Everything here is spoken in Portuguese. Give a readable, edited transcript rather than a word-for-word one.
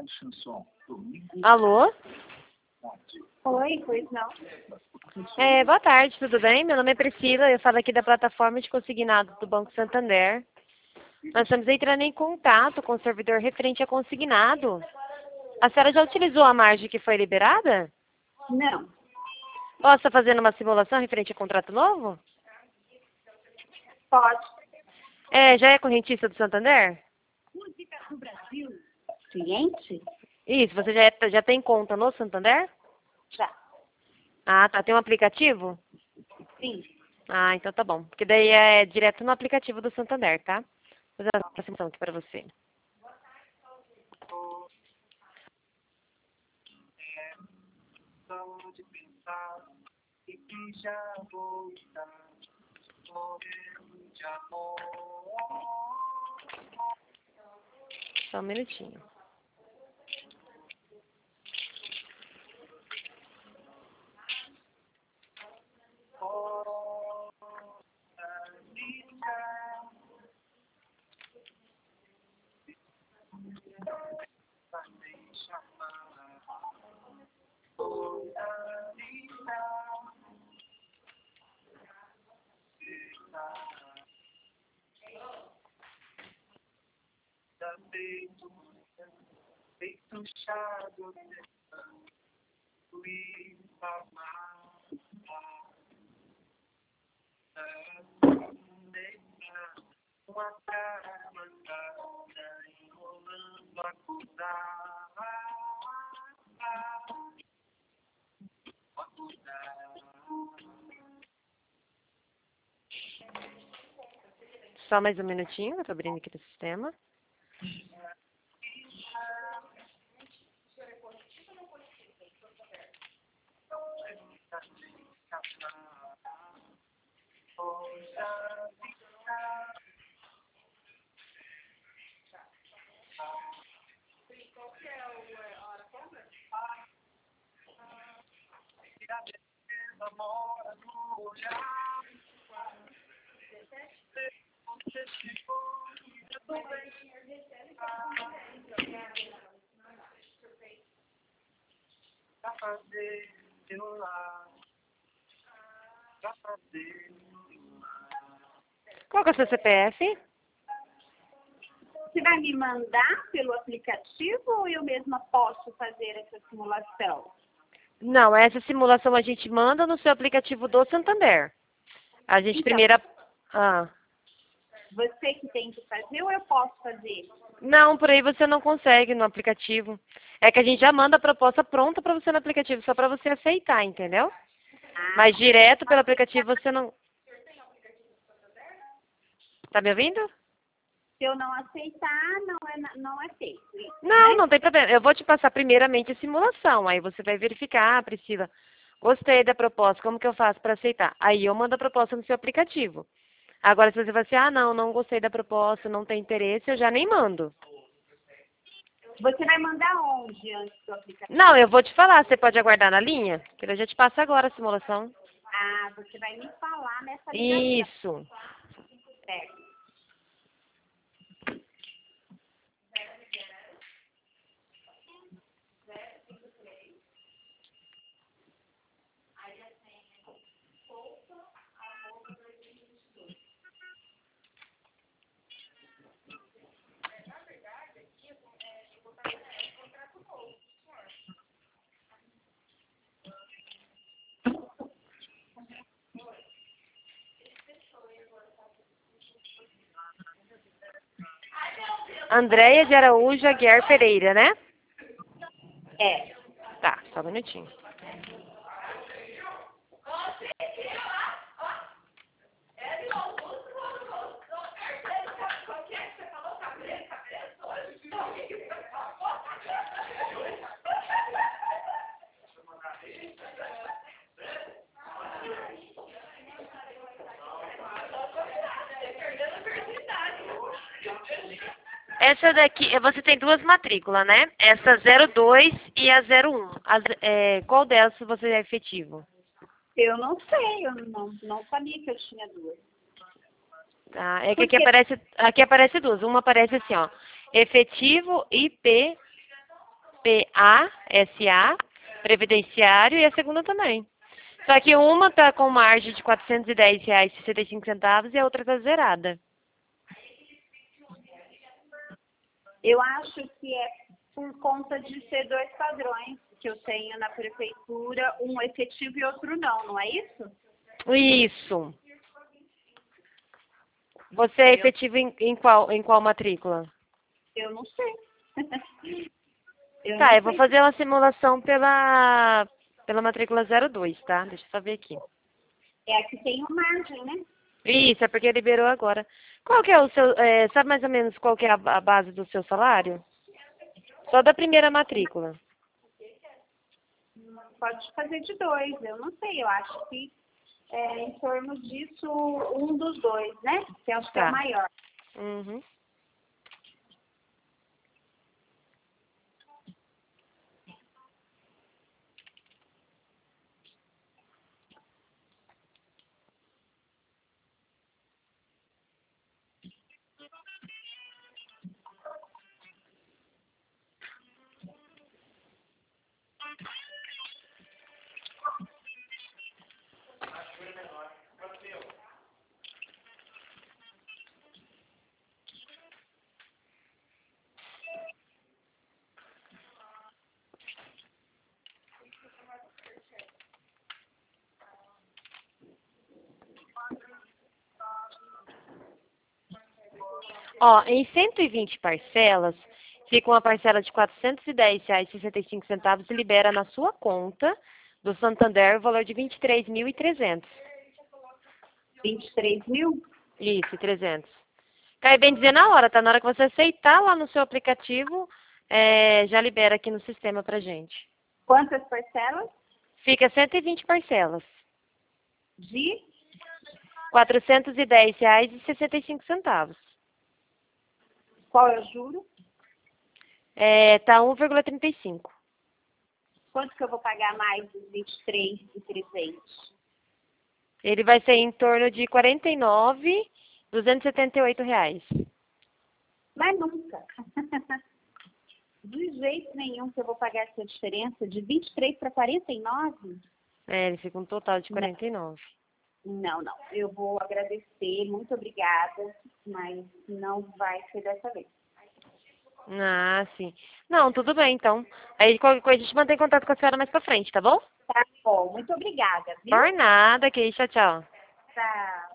Alô? Oi, pois não. Boa tarde, tudo bem? Meu nome é Priscila, eu falo aqui da plataforma de consignado do Banco Santander. Nós estamos entrando em contato com o servidor referente a consignado. A senhora já utilizou a margem que foi liberada? Não. Posso estar fazendo uma simulação referente a contrato novo? Pode. Já é correntista do Santander? Música do Brasil. Cliente? Isso, você já tem conta no Santander? Já. Ah, tá. Tem um aplicativo? Sim. Ah, então tá bom. Porque daí é direto no aplicativo do Santander, tá? Vou fazer uma simulação aqui para você. De pensar e que já vou estar morrendo de amor. Só um minutinho. Feito chá do e uma cara mancada enrolando a acordar. Só mais um minutinho, eu tô abrindo aqui do sistema. Qual que é o seu CPF? Você vai me mandar pelo aplicativo ou eu mesma posso fazer essa simulação? Não, essa simulação a gente manda no seu aplicativo do Santander. A gente Então, primeiro... Ah. Você que tem que fazer ou eu posso fazer? Não, por aí você não consegue no aplicativo. É que a gente já manda a proposta pronta para você no aplicativo, só para você aceitar, entendeu? Mas direto pelo aplicativo você não... Tá me ouvindo? Se eu não aceitar, não é feito. Isso, Não, né? não tem problema. Eu vou te passar primeiramente a simulação. Aí você vai verificar, Priscila. Gostei da proposta, como que eu faço para aceitar? Aí eu mando a proposta no seu aplicativo. Agora, se você vai assim, não gostei da proposta, não tem interesse, eu já nem mando. Você vai mandar onde antes do aplicativo? Não, eu vou te falar, você pode aguardar na linha? Que eu já te passo agora a simulação. Ah, você vai me falar nessa ligação. Isso. Certo. Andréia de Araújo Aguiar Pereira, né? É. Tá, só um minutinho. Essa daqui, você tem duas matrículas, né? Essa 02 e a 01. Qual delas você é efetivo? Eu não sei, eu não sabia que eu tinha duas. Tá, é que aqui aparece duas. Uma aparece assim, ó. Efetivo IP PASA, previdenciário, e a segunda também. Só que uma está com margem de R$ 410,65 e a outra está zerada. Eu acho que é por conta de ser dois padrões que eu tenho na prefeitura, um efetivo e outro não é isso? Isso. Você é efetivo em qual matrícula? Eu não sei. Tá, eu vou fazer uma simulação pela matrícula 02, tá? Deixa eu só ver aqui. É a que tem uma margem, né? Isso, é porque liberou agora. Qual que é o seu, sabe mais ou menos qual que é a base do seu salário? Só da primeira matrícula. Pode fazer de dois, eu não sei, eu acho que é em torno disso um dos dois, né? Que acho que é o maior. Uhum. Ó, em 120 parcelas, fica uma parcela de R$ 410,65 e libera na sua conta do Santander o valor de 23.300. 23 mil? Isso, 300. Cai bem dizer na hora, tá? Na hora que você aceitar lá no seu aplicativo, já libera aqui no sistema pra gente. Quantas parcelas? Fica 120 parcelas. De? R$ 410,65. Qual é o juro? Tá 1,35. Quanto que eu vou pagar mais dos 23.300? Ele vai ser em torno de R$ 49.278. Mas nunca. De jeito nenhum que eu vou pagar essa diferença de 23 para 49? Ele fica um total de 49. Não. Eu vou agradecer, muito obrigada, mas não vai ser dessa vez. Ah, sim. Não, tudo bem, então. Aí qualquer coisa a gente mantém contato com a senhora mais pra frente, tá bom? Tá bom, muito obrigada, viu? Por nada, que tchau, tchau. Tchau.